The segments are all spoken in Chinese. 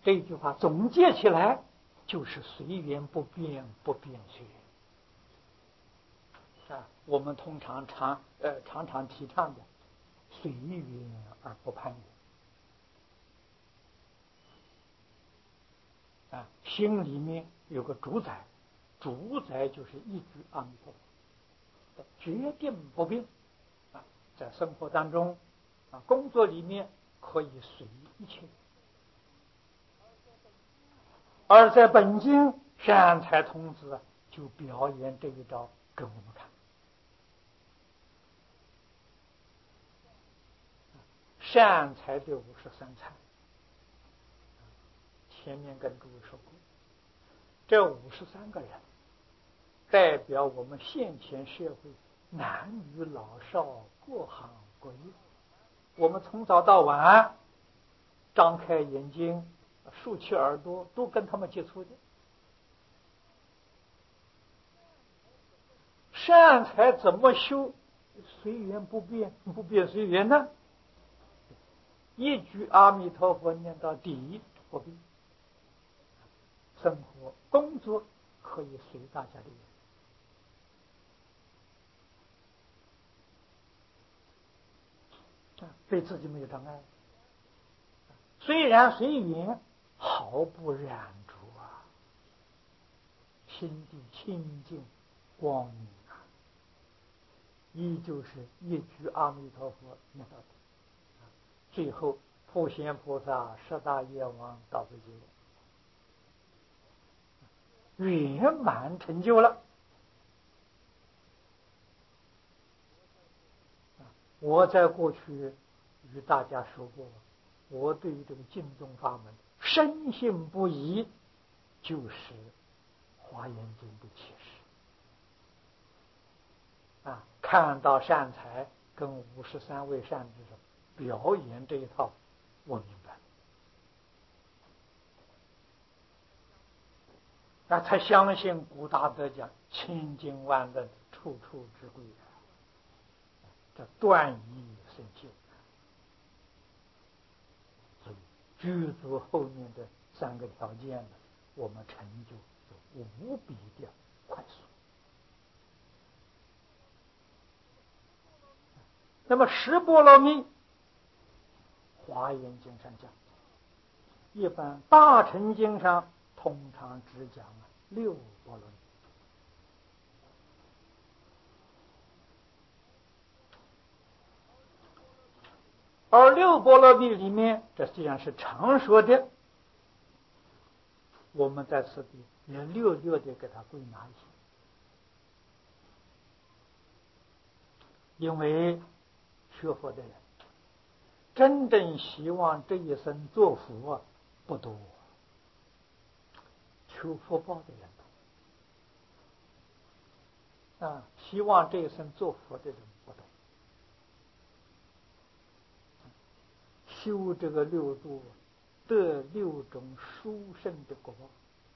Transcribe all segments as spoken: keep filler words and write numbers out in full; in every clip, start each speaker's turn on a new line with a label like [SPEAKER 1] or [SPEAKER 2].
[SPEAKER 1] 这句话总结起来就是随缘不变，不变随缘啊。我们通常常呃常常提倡的随缘而不攀缘啊，心里面有个主宰，主宰就是一句阿弥陀佛，决定不变啊。在生活当中啊，工作里面可以随一切。而在本经，善财童子就表演这一招给我们看。善财的五十三财，前面跟诸位说过，这五十三个人代表我们现前社会男女老少各行各业。我们从早到晚张开眼睛竖起耳朵都跟他们接触的。善财怎么修随缘不变，不变随缘呢？一句阿弥陀佛念到底不变，生活工作可以随大家的缘，对自己没有障碍。虽然随缘，毫不染浊啊，心地清净光明啊，依旧是一句阿弥陀佛念到底。最后普贤菩萨十大愿望到这就圆满成就了。我在过去与大家说过，我对于这个净宗法门深信不疑，就是华严经的启示啊！看到善财跟五十三位善知识表演这一套，我明白那才相信古大德讲千经万论，处处之贵啊，这断疑生信。所以具足后面的三个条件呢，我们成就就无比的快速。那么十波罗蜜，华严经上讲，一般大乘经上通常只讲六波罗蜜。而六波罗蜜里面，这实际上是常说的，我们在此地也略略的给它归纳一下。因为学佛的人真正希望这一生做佛不多，求福报的人多啊，希望这一生做佛的人不多。修这个六度，得六种殊胜的果报。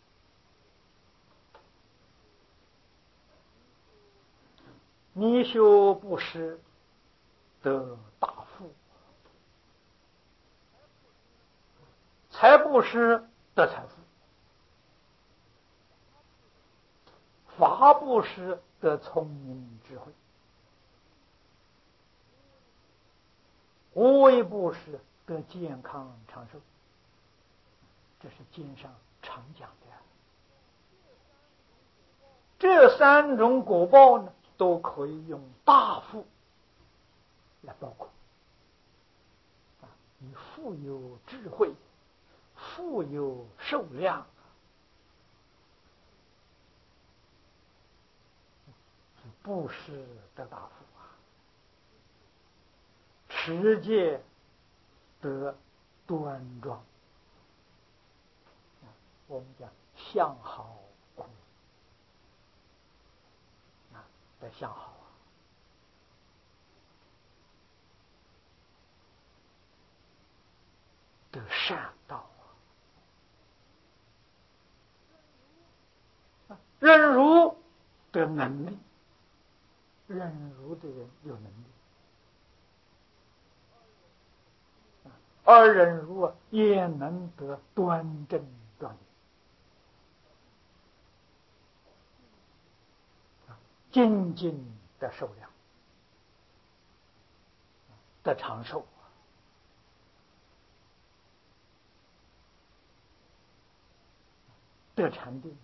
[SPEAKER 1] 你修布施，得大富；财布施得财富；法布施得聪明智慧；无为布施得健康长寿。这是经上常讲的。这三种果报呢，都可以用大富来包括。你富有智慧，富有寿量，布施得大富啊，持戒得端庄。我们讲相好苦啊，得相好啊。得善道啊，忍辱得能力，忍辱的人有能力啊， 二人如也能得端正庄严，精进的寿量，的长寿，得禅定，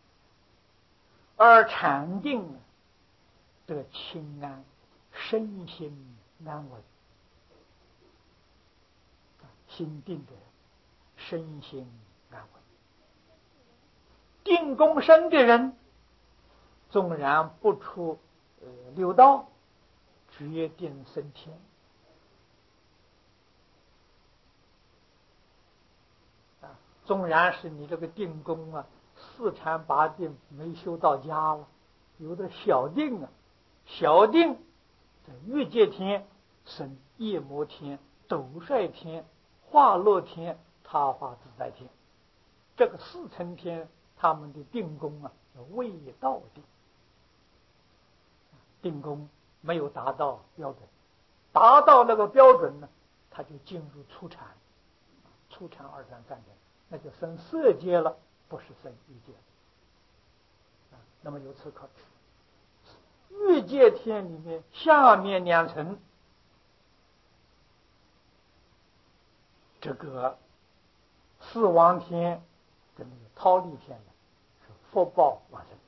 [SPEAKER 1] 而禅定得清安，身心安稳，心定的人身心安稳。定功深的人，纵然不出呃六道，决定升天。啊，纵然是你这个定功啊，四禅八定没修到家了，有的小定啊，小定在欲界天升夜摩天、斗率天、化乐天、他化自在天，这个四层天他们的定功啊叫未到定，定功没有达到标准，达到那个标准呢，他就进入初禅，初禅二禅三禅，那就升色界了，不是升欲界。那么由此可知，欲界天里面下面两层，这个四王天跟那个忉利天呢，是福报往生，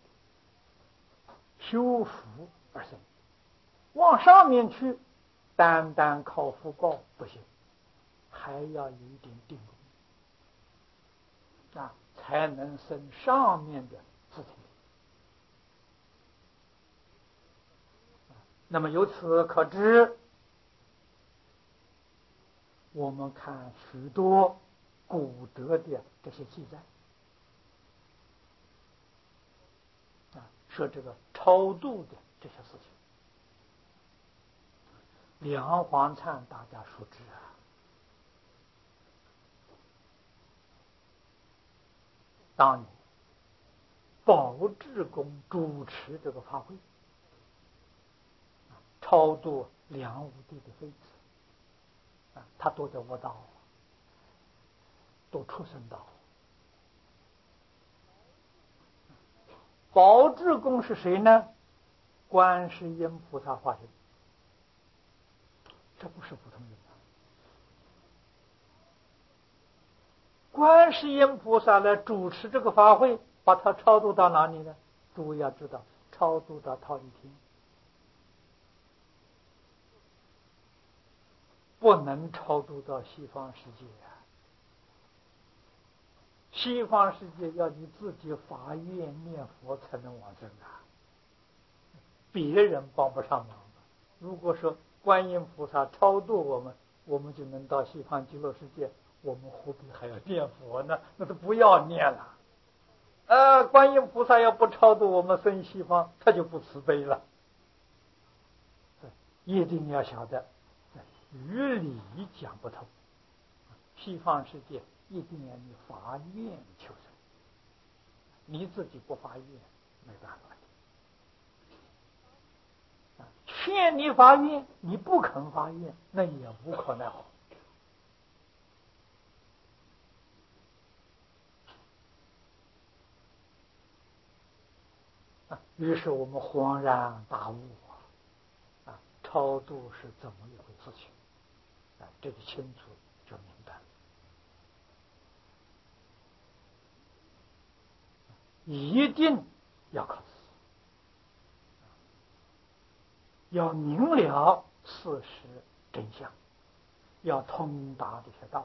[SPEAKER 1] 修福而生。往上面去，单单靠福报不行，还要有一点定功啊，才能升上面的自体。那么由此可知，我们看许多古德的这些记载啊，说这个超度的这些事情，梁皇灿大家熟知啊，当年宝志公主持这个法会，超度梁武帝的妃子啊，他都在卧道，都出生道。宝志公是谁呢？观世音菩萨化身，这不是普通人啊！观世音菩萨来主持这个法会，把他超度到哪里呢？诸位要知道，超度到忉利天，不能超度到西方世界啊！西方世界要你自己发愿念佛才能往生啊，别人帮不上忙。如果说观音菩萨超度我们，我们就能到西方极乐世界，我们何必还要念佛呢？那都不要念了。呃，观音菩萨要不超度我们生西方，他就不慈悲了。一定要晓得，于理讲不通。西方世界一定要你发愿求生，你自己不发愿没办法的。劝你发愿，你不肯发愿，那也无可奈何。于是我们恍然大悟啊，超度是怎么一回事情啊？这个清楚就明白了。一定要考试，要明了事实真相，要通达这些道理，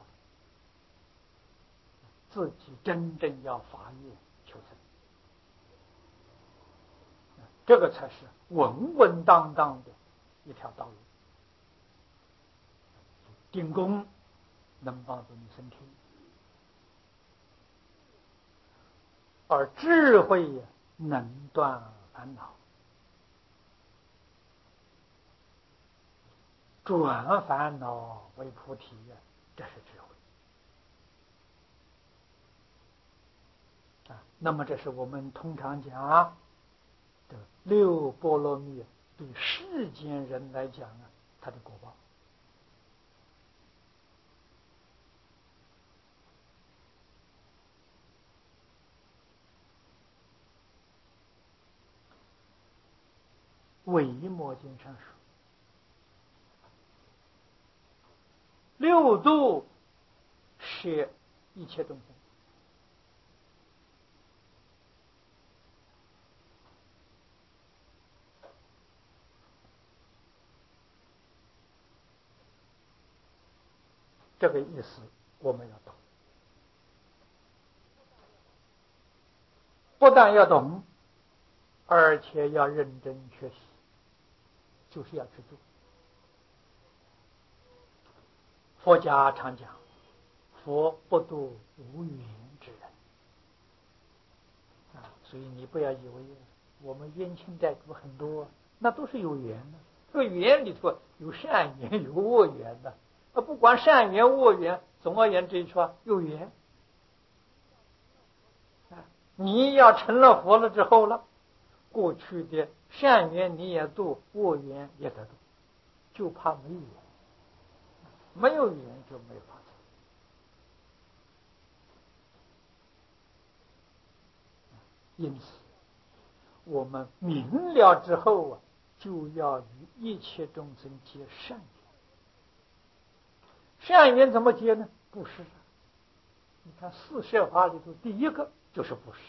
[SPEAKER 1] 自己真正要发愿求生，这个才是稳稳当当的一条道路。定功能帮助你升天，而智慧能断烦恼，转烦恼为菩提，这是智慧啊。那么这是我们通常讲的六波罗蜜，对世间人来讲啊，它的果报维摩经上说，六度是一切众生。这个意思我们要懂，不但要懂，而且要认真学习，就是要去做。佛家常讲，佛不度无缘之人啊，所以你不要以为我们冤亲债主很多，那都是有缘的。这个缘里头有善缘，有恶缘的。啊，不管善缘恶缘，总而言之一说，有缘。啊，你要成了佛了之后了，过去的善缘你也度，恶缘也得度，就怕没缘，没有缘就没法子。因此，我们明了之后啊，就要与一切众生结善缘。善缘怎么结呢？布施。你看四摄法里头，第一个就是布施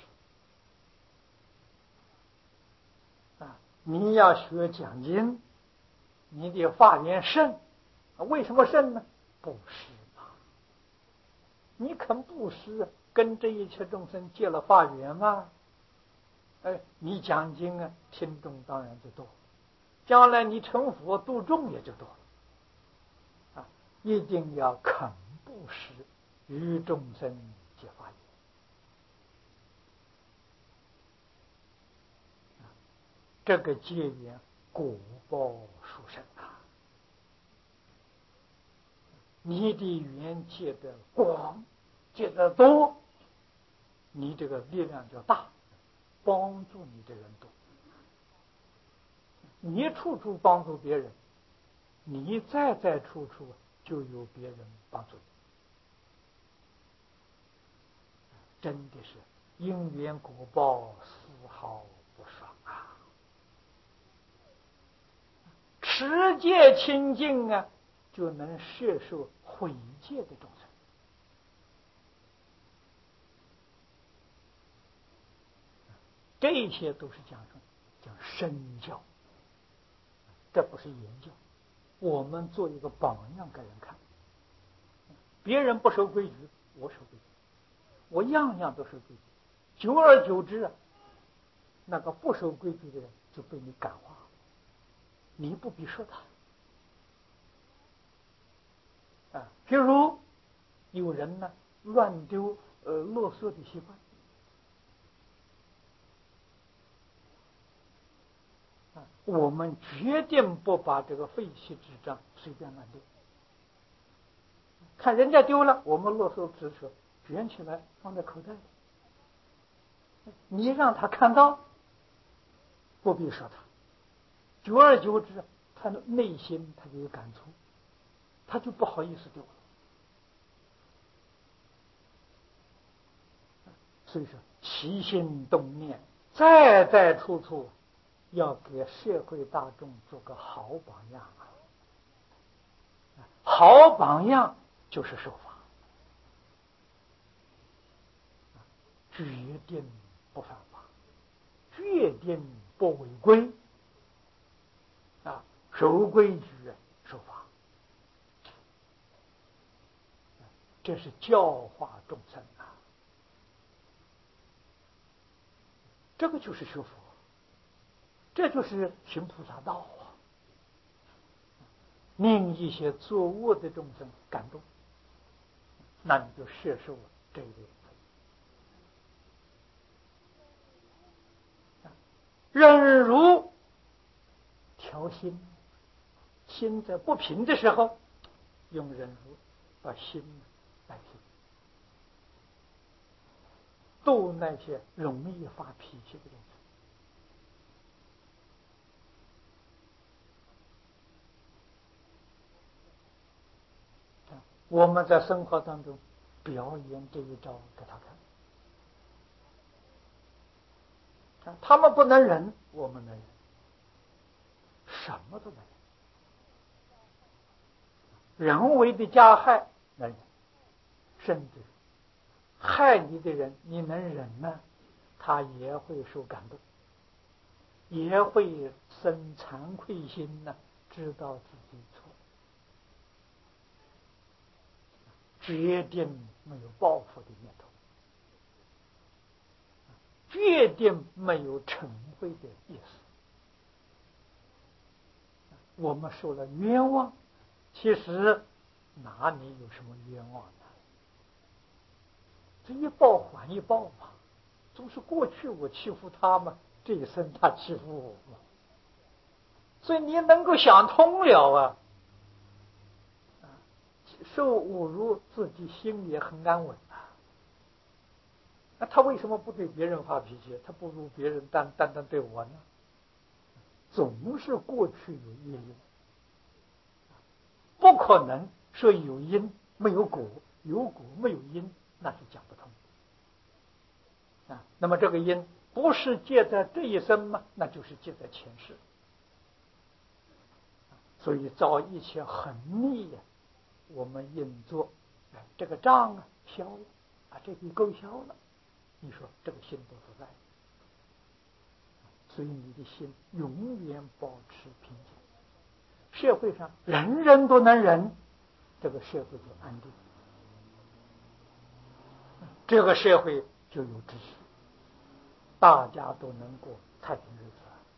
[SPEAKER 1] 啊！你要学讲经，你的法缘盛，为什么盛呢？布施嘛。你肯布施，跟这一切众生结了法缘吗？哎，你讲经啊，听众当然就多，将来你成佛度众也就多了。啊，一定要肯布施，与众生结法缘。这个结缘果报殊胜啊！你的缘结得广，结得多，你这个力量就大，帮助你的人多。你处处帮助别人，你再在处处就有别人帮助你。真的是因缘果报丝毫不爽啊！持戒清净啊，就能摄受毁戒的众生。这些都是讲什么？讲身教，这不是言教。我们做一个榜样给人看，别人不守规矩，我守规矩，我样样都守规矩。久而久之啊，那个不守规矩的人就被你感化，你不必说他啊。譬如有人呢乱丢呃垃圾的习惯。我们决定不把这个废弃纸张随便乱丢，看人家丢了，我们垃圾纸说卷起来放在口袋里，你让他看到，不必说他，久而久之，他的内心他就有感触，他就不好意思丢了。所以说，起心动念，在在处处要给社会大众做个好榜样啊！好榜样就是守法，决定不犯法，决定不违规啊，守规矩，守法，这是教化众生啊！这个就是学佛，这就是行菩萨道啊！令一些作恶的众生感动，那你就摄受这一类。忍辱调心，心在不平的时候，用忍辱把心来平，度那些容易发脾气的人。我们在生活当中表演这一招给他看，他们不能忍，我们能忍。 什么都没有。人为的加害能忍，甚至害你的人你能忍呢，他也会受感动，也会生惭愧心呢，知道自己错，决定没有报复的念头，决定没有惩罚的意思。我们受了冤枉，其实哪里有什么冤枉呢？这一报还一报嘛，总是过去我欺负他嘛，这一生他欺负我嘛，所以你能够想通了啊，受侮辱自己心也很安稳啊。那他为什么不对别人发脾气？他不如别人单单单对我呢？总是过去有业因，不可能说有因没有果，有果没有因，那是讲不通啊。那么这个因不是借在这一生吗？那就是借在前世。所以造一切横逆呀，我们应作，哎，这个账啊消了啊，这笔勾销了，你说这个心都不在，所以你的心永远保持平静。社会上人人都能忍，这个社会就安定，这个社会就有秩序，大家都能过太平日子。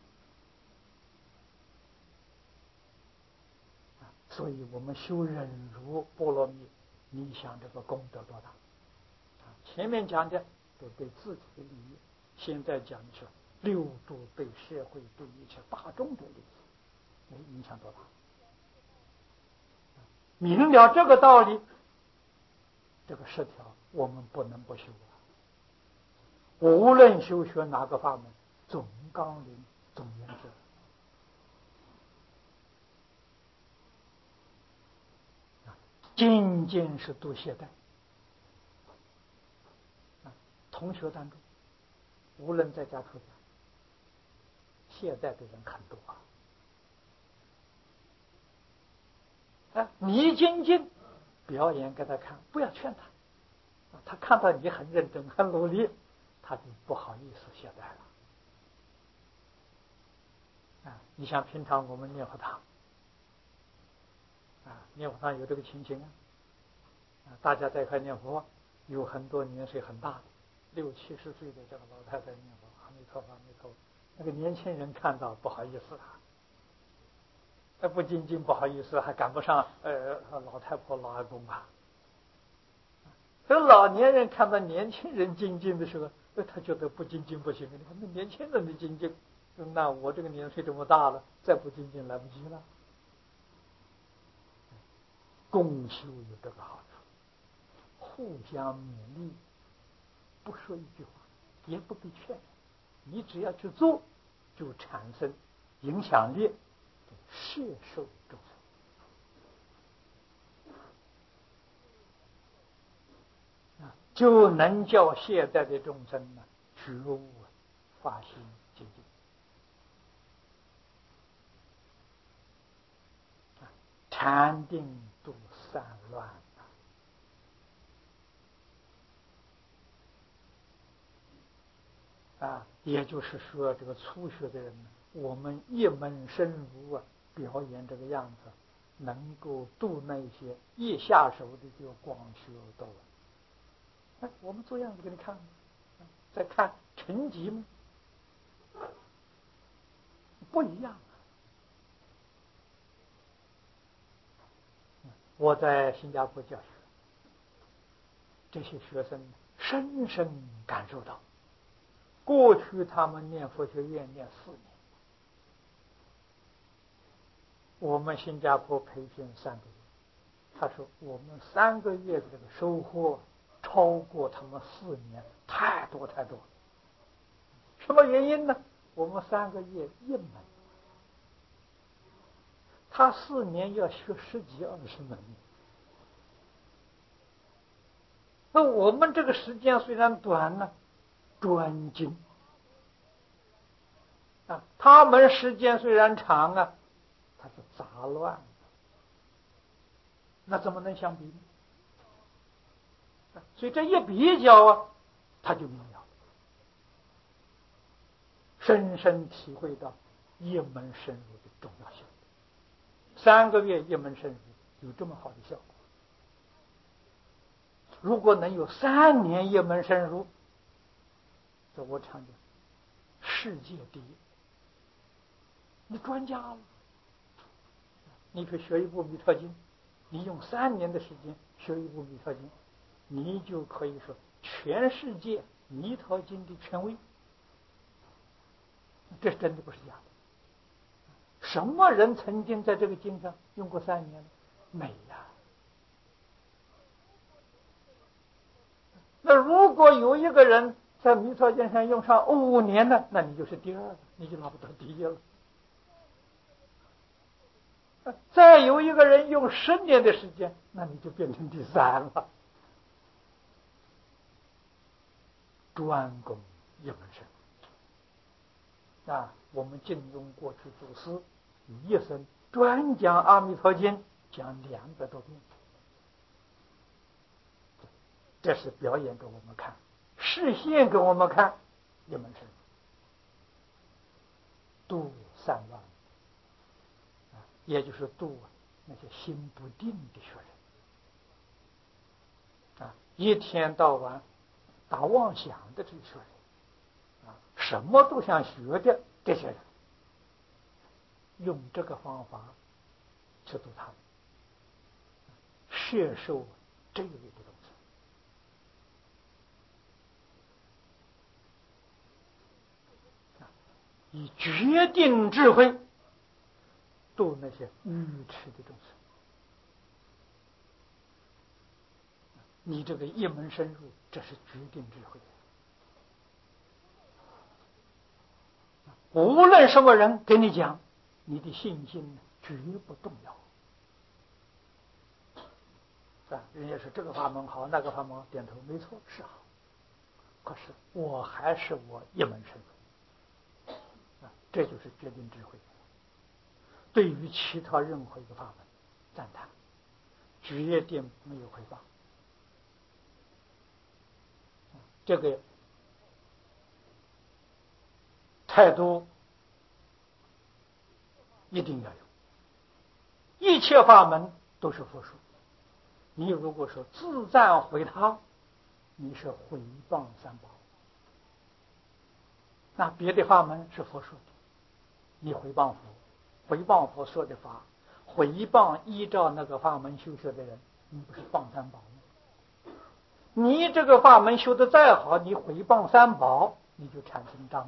[SPEAKER 1] 所以我们修忍辱波罗蜜，你想这个功德多大？前面讲的都对自己的利益，现在讲的是六度对社会对一切大众的利益，那影响多大？明了这个道理，这个十条我们不能不修啊。无论修学哪个法门，总纲领总原则，仅仅是度懈怠。同学当中，无论在家出家，懈怠的人很多啊。啊，你精进表演给他看，不要劝他，他看到你很认真很努力，他就不好意思懈怠了。啊，你像平常我们念佛堂，啊，念佛堂有这个情形啊，啊，大家在一块念佛，有很多年岁很大的，六七十岁的这个老太太念佛，阿弥陀佛，阿弥陀佛，那个年轻人看到不好意思啊。那不仅仅不好意思，还赶不上呃老太婆老阿公啊。这老年人看到年轻人精进的时候，他觉得不精进不行。你看那年轻人的精进，那我这个年岁这么大了，再不精进来不及了。共修有这个好处，互相勉励，不说一句话，也不必劝，你只要去做，就产生影响力，摄受众生。就能叫现在的众生呢觉悟发心精进。禅定度散乱啊，也就是说，这个初学的人呢，我们一门深入啊，表演这个样子，能够度那些一下手的就光学多了。哎，我们做样子给你看，再看成绩吗？不一样。我在新加坡教学，这些学生深深感受到，过去他们念佛学院念四年，我们新加坡培训三个月，他说我们三个月的这个收获超过他们四年太多太多了。什么原因呢？我们三个月一门，他四年要学十几二十门。那我们这个时间虽然短呢，专精啊，他们时间虽然长啊， 它是杂乱的，那怎么能相比呢？所以这一比较啊，他就明了，深深体会到一门深入的重要性。三个月一门深入有这么好的效果，如果能有三年一门深入，这我常讲世界第一，你专家了。你可学一部《弥陀经》，你用三年的时间学一部《弥陀经》，你就可以说全世界弥陀经的权威。这真的不是假的。什么人曾经在这个经上用过三年？没呀。那如果有一个人在弥陀经上用上五年呢，那你就是第二了，你就拿不到第一了。再有一个人用十年的时间，那你就变成第三了。专攻一门深啊！我们晋中过去祖师一生专讲阿弥陀经，讲两百多遍，这是表演给我们看，示现给我们看，一门深度三万，也就是度那些心不定的学人啊，一天到晚打妄想的这些学人啊，什么都想学的这些人，用这个方法去度他们，摄受这一类的东西，以决定智慧度那些愚痴的众生。你这个一门深入，这是决定智慧。无论什么人跟你讲，你的信心绝不动摇。啊，人家说这个法门好，那个法门好，点头，没错，是好。可是我还是我一门深入，啊，这就是决定智慧。对于其他任何一个法门，赞叹，决定没有回报。这个态度一定要有。一切法门都是佛说，你如果说自赞毁他，你是毁谤三宝。那别的法门是佛说的，你毁谤佛，毁谤佛说的法，毁谤依照那个法门修学的人，你不是谤三宝吗？你这个法门修得再好，你毁谤三宝，你就产生障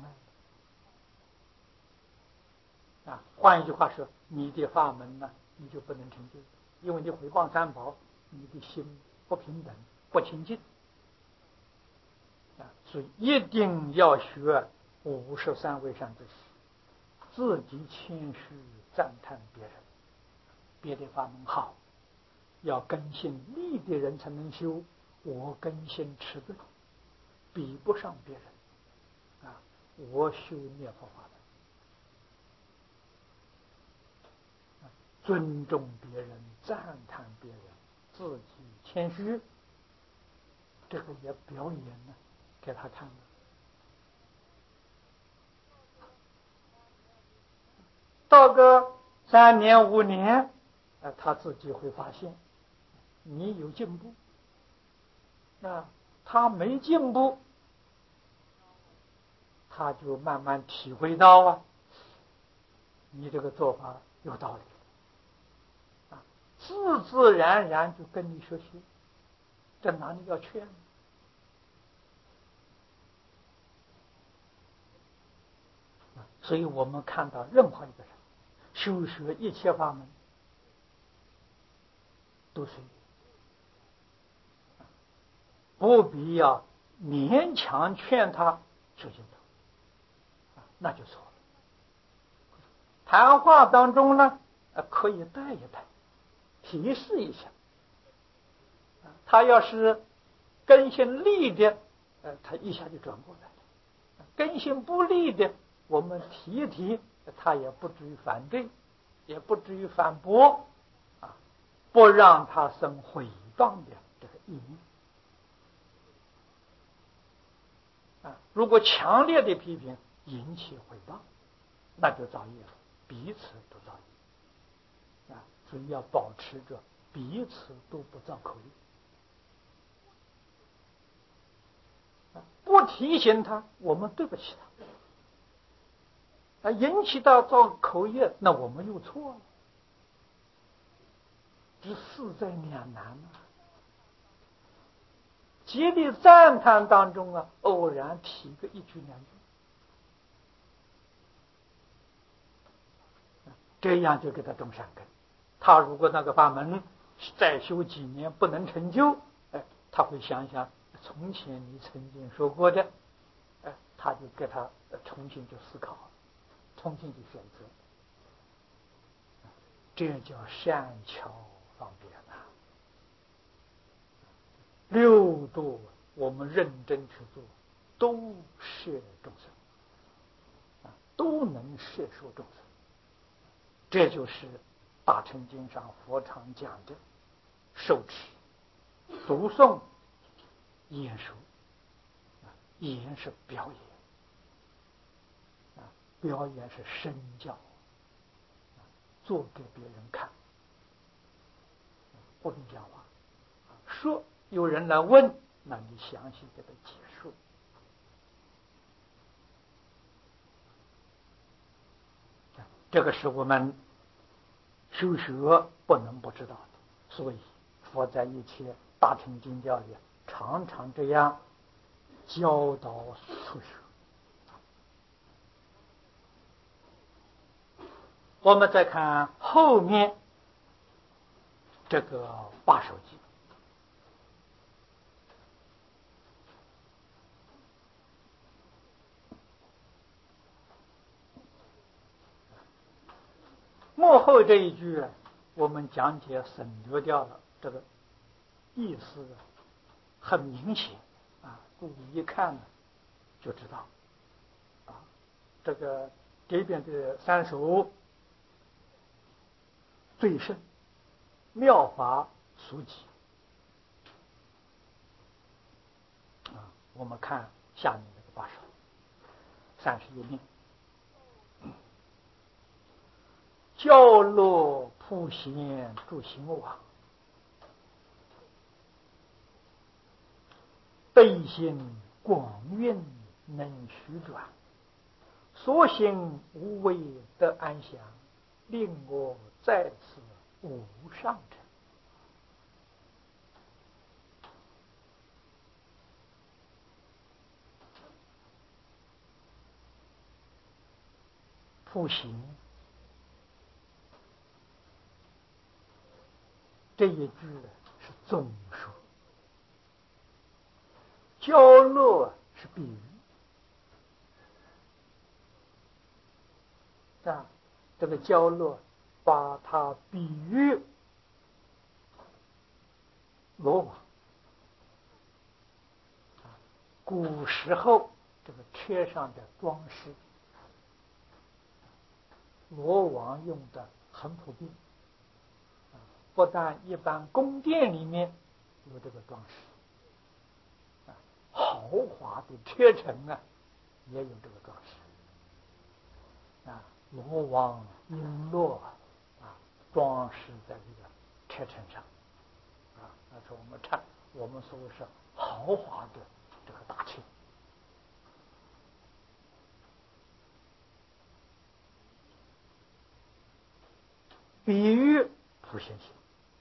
[SPEAKER 1] 碍啊。换一句话说，你的法门呢，你就不能成就，因为你毁谤三宝，你的心不平等，不清净啊。所以一定要学五十三位上之事，自己谦虚赞叹别人，别的法门好，要根性利的人才能修，我根性迟钝，比不上别人啊。我修念佛法门，尊重别人，赞叹别人，自己谦虚，这个也表演呢给他看了。到个三年五年，呃，他自己会发现你有进步，那他没进步，他就慢慢体会到啊，你这个做法有道理啊，自自然然就跟你学习，这哪里要劝呢？所以我们看到任何一个人修学一切法门，都随缘，不必要勉强劝他修行的，那就错了。谈话当中呢，可以带一带，提示一下。他要是根性利的，呃，他一下就转过来了；根性不利的，我们提一提，他也不至于反对， 也不至于反驳啊，不让他生毁谤的这个意念啊。如果强烈的批评引起毁谤，那就造业了，彼此都造业啊。所以要保持着彼此都不造口业啊，不提醒他，我们对不起他啊，引起到造口业，那我们又错了，这事在两难啊。极力赞叹当中啊，偶然提个一句两句，这样就给他种善根。他如果那个法门再修几年不能成就，哎，他会想想从前你曾经说过的，哎，他就给他重新就思考，重新就选择，这叫善巧方便呐。六度我们认真去做，都摄众生啊，都能摄受众生。这就是大乘经上佛常讲的受持、读诵、演说。演是表演啊，表演是身教，做给别人看，不能讲话。说有人来问，那你详细给他解述。这个是我们修学不能不知道的，所以佛在一切大乘经教里常常这样教导初学。我们再看后面这个八首偈，幕后这一句我们讲解省略掉了，这个意思很明显啊，故意一看呢就知道啊。这个这边的三首最胜妙法俗集啊，我们看下面这个八首三十一面。教落普贤诸行网，悲心广运能虚转，所行无为得安详，令我在此无上乘。普贤这一句是总说，教落是比喻啊，这个教落把它比喻罗网。古时候这个车上的装饰，罗网用的很普遍，不但一般宫殿里面有这个装饰，豪华的车城啊也有这个装饰啊，罗网璎珞啊装饰在这个车城上啊，那是我们看我们说是豪华的这个大车。比喻普贤行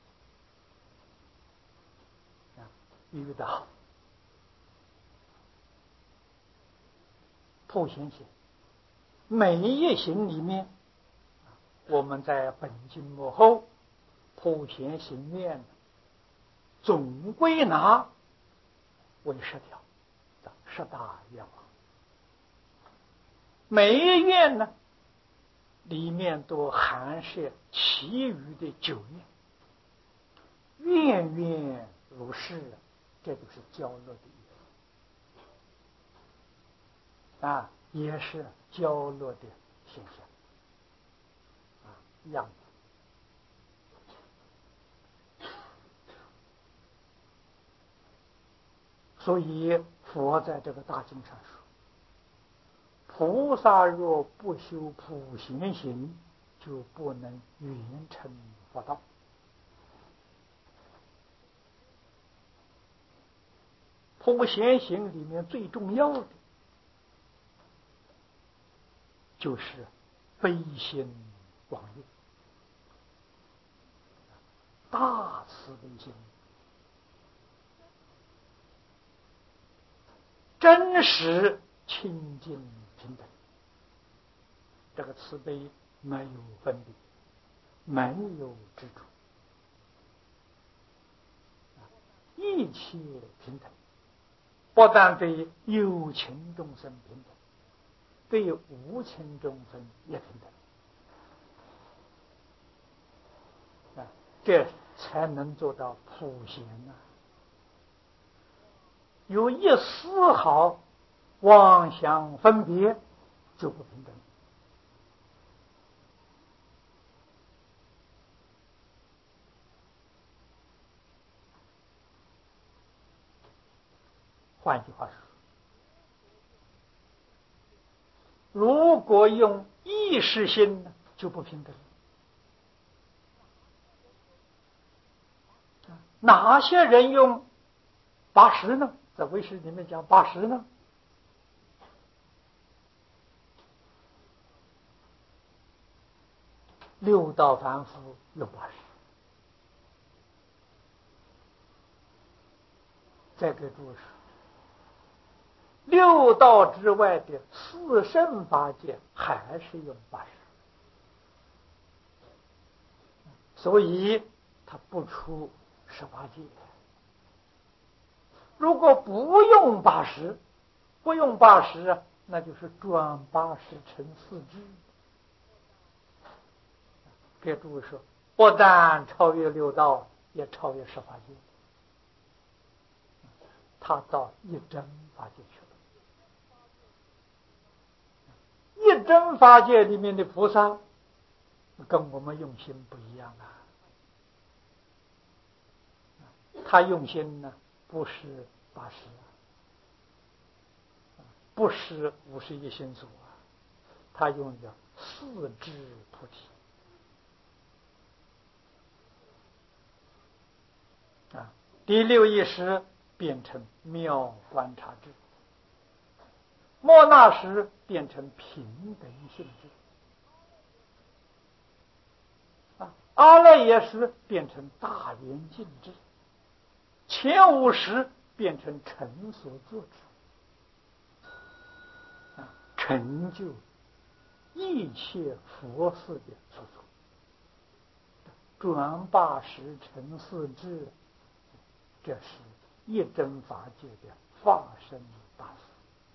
[SPEAKER 1] 啊，比喻的好。普贤行每一行里面，我们在本经末后普贤行愿总归纳为十条，十大愿望。每一愿呢里面都含摄其余的九愿，愿愿如是，这就是教乐的意思啊，也是教乐的现象啊，一样所以佛在这个大经上说，菩萨若不修普贤行，就不能圆成佛道。普贤行里面最重要的就是悲心广运，大慈悲心，真实清净平等。这个慈悲没有分别，没有执着，一切平等。不但对有情众生平等，对无情众生也平等，啊，这才能做到普贤啊！有一丝毫妄想分别，就不平等。换句话说，如果用意识心呢，就不平等。哪些人用八识呢？在唯识里面讲八识呢？六道凡夫用八识。再给诸位说，六道之外的四圣法界还是用八识，所以他不出十八界。如果不用八识，不用八识啊，那就是转八识成四智。给诸位说，不但超越六道，也超越十八界。他到一真法界去了。一真法界里面的菩萨跟我们用心不一样啊。他用心呢，不是八识啊，不是五十一心所啊，他用的四智菩提啊。第六意识变成妙观察智，莫那识变成平等性质，啊，阿赖耶识变成大圆镜智，前五识变成成所作智，啊，成就一切佛事的所作，转八识成四智，这是一真法界的发生大事。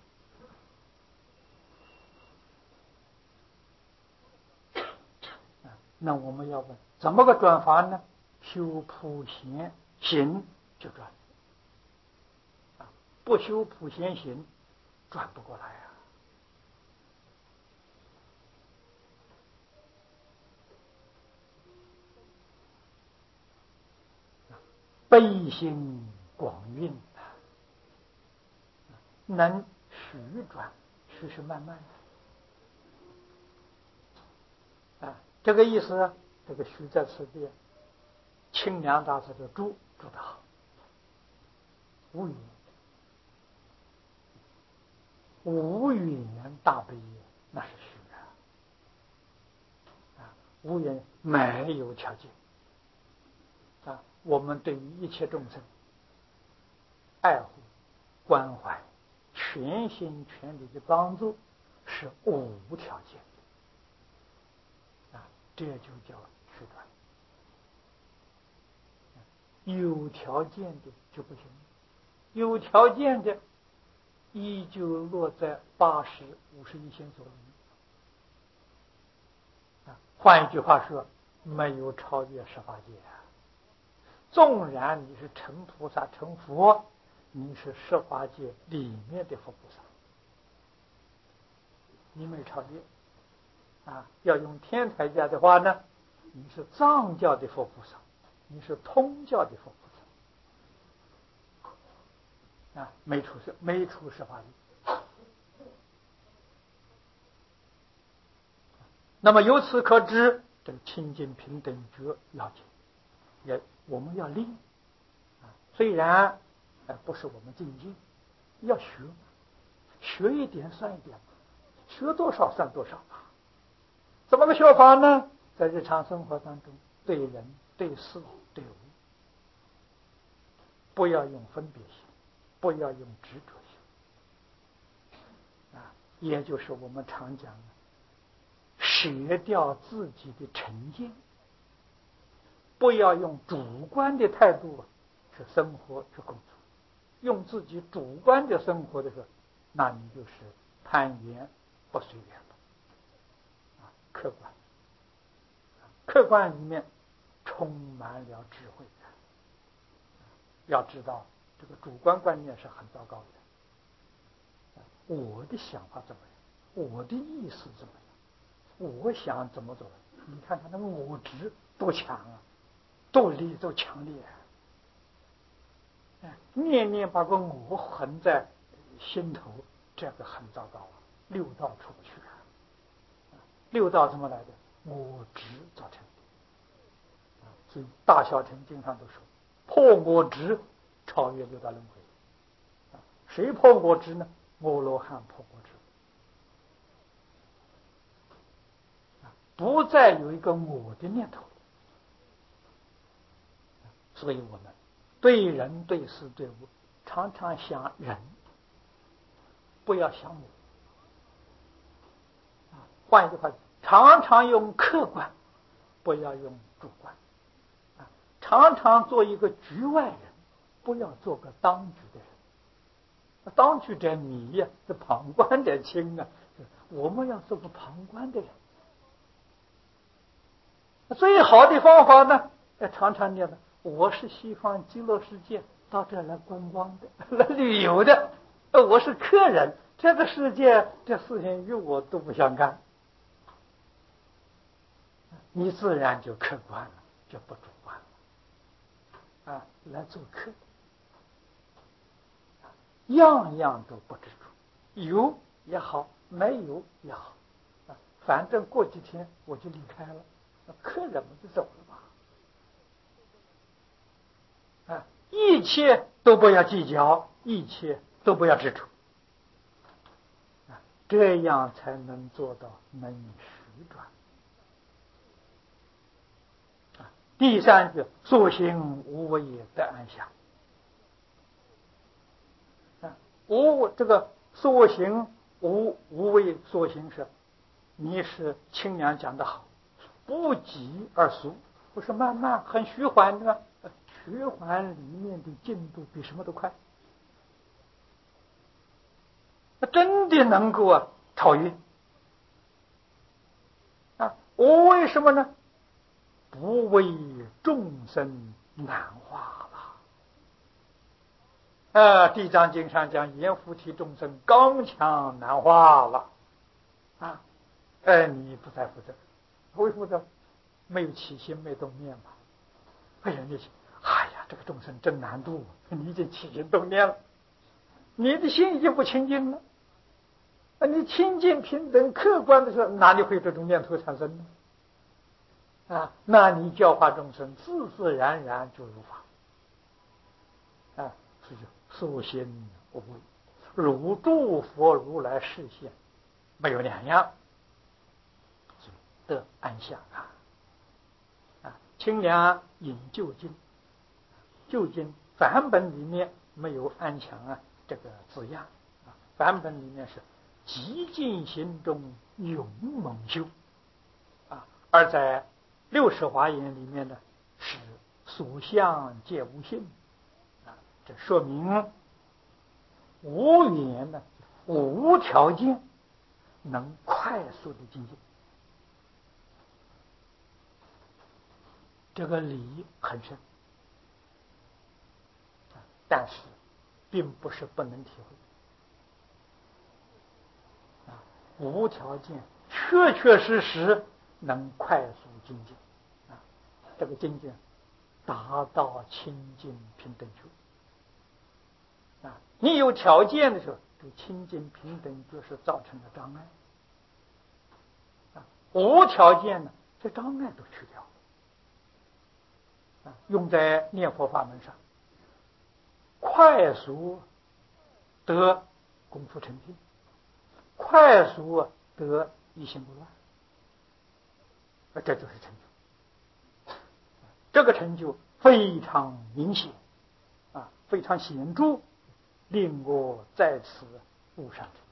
[SPEAKER 1] 那我们要问，怎么个转法呢？修普贤行就转，啊，不修普贤行，转不过来啊。悲心广运啊，能徐转，徐是慢慢的啊，这个意思。这个徐在此地，清凉大师的注注得好，无语无语言大悲，那是虚啊，啊，无言没有条件啊。我们对于一切众生爱护、关怀、全心全力的帮助是无条件的啊，这就叫虚转。有条件的就不行，有条件的依旧落在八十五十一心所里面啊。换一句话说，没有超越十八界啊。纵然你是成菩萨成佛，你是十八界里面的佛菩萨，你没超越啊。要用天台家的话呢，你是藏教的佛菩萨，你是通教的佛菩萨啊，没出世没出世法力。那么由此可知，这个清净平等觉要紧，也我们要练啊。虽然呃不是我们精进，要学，学一点算一点，学多少算多少吧。怎么个学法呢？在日常生活当中，对人、对事、对物，不要用分别心，不要用执着心啊，也就是我们常讲的，舍掉自己的成见，不要用主观的态度去生活去工作，用自己主观的生活的时候，那你就是攀缘不随缘了啊，客观。客观里面充满了智慧。要知道，这个主观观念是很糟糕的。我的想法怎么样？我的意思怎么样？我想怎么走？你看看那个我执多强啊，多力多强烈啊！念念把个我横在心头，这个很糟糕啊，六道出不去啊。六道怎么来的？我执造成的。所以大小乘经常都说，破我执，超越六道轮回。谁破我执呢？阿罗汉破我执，不再有一个我的念头。所以我们对人对事对物，常常想人，不要想我。换一句话，常常用客观，不要用主观。常常做一个局外人，不要做个当局的人。当局者迷呀，是旁观者清啊。我们要做个旁观的人。最好的方法呢，要常常念的，我是西方极乐世界到这来观光的，来旅游的，我是客人，这个世界这事情与我都不相干，你自然就客观了，就不主观了啊，来做客，样样都不执着，有也好，没有也好，啊，反正过几天我就离开了，客人们就走了吧。啊，一切都不要计较，一切都不要执着，啊，这样才能做到能虚转。啊，第三个，所行无为得安详。啊，无这个所行无无为所行是，你是清凉讲得好，不急而速，不是慢慢很虚缓的，虚缓里面的进度比什么都快。那真的能够啊超越啊！我为什么呢？不为众生难化了。啊，地藏经上讲，阎浮提众生刚强难化了啊！哎，你不在乎这个，为负责？没有起心，没动念嘛。哎呀，你哎呀，这个众生真难度，你已经起心动念了，你的心已经不清净了。你清净平等客观的时候，哪里会这种念头产生呢？啊，那你教化众生，自自然然就如法啊，所以所行无为，如诸佛如来示现，没有两样，得安详啊！啊，清凉引究竟，究竟梵本里面没有安详啊这个字样啊，梵本里面是极尽行中勇猛修啊，而在六十华严里面呢是所相皆无性啊，这说明无缘呢无条件能快速的精进，这个理很深，但是并不是不能体会啊，无条件确确实实能快速精进啊，这个精进达到清净平等处啊，你有条件的时候，这清净平等就是造成了障碍。啊，无条件呢，这障碍都去掉。啊，用在念佛法门上，快速得功夫成定，快速得一心不乱，啊，这就是成就。这个成就非常明显，啊，非常显著，令我在此悟上去。